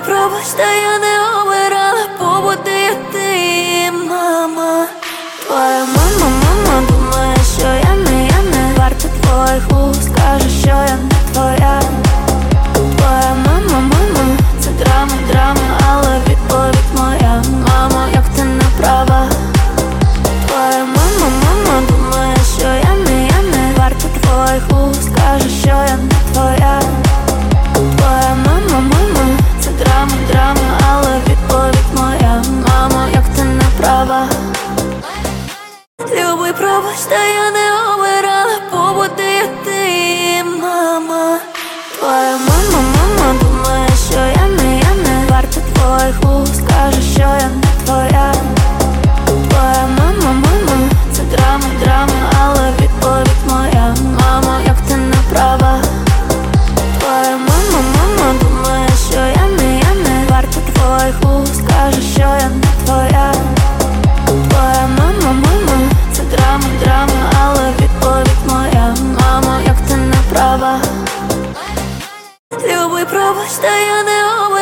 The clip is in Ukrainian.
пробач, та я не обирала, побути як ти, мама. Твоя мама, мама думає, що я не варта твоїх уст, каже, що я не твоя. Твоя мама, мама, це драма, драма, але відповідь моя, мамо, як ти не права. Твоя мама, мама думає, що я не варта твоїх уст, каже, що я не твоя. Твоя мама, мама, це драма, драма, але відповідь моя, мамо, як ти не права. Люби, пробач, та я не обирала, побути як ти, мама. Твоя мама, мама думає, що я не варта твоїх уст, каже, що я не твоя. Твоя мама, мама, це драма, драма, але відповідь моя, мамо, як ти не права. Твоя мама, мама думає, що я не варта твоїх уст, каже, що я не твоя. Твоя мама, мама, це драма, драма, але відповідь моя, мамо, як ти не права. Люби, пробач, та я не обирала.